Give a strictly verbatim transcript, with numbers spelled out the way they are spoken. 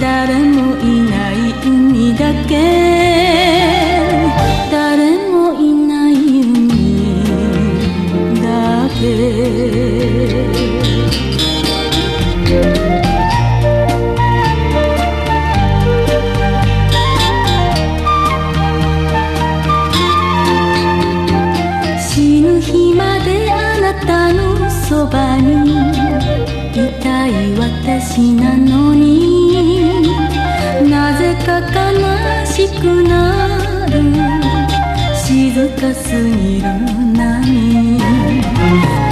誰もいない海だけ、誰もいない海だけ。死ぬ日まであなたのそばにいたい私なのに、なぜか悲しくなる静かすぎる波。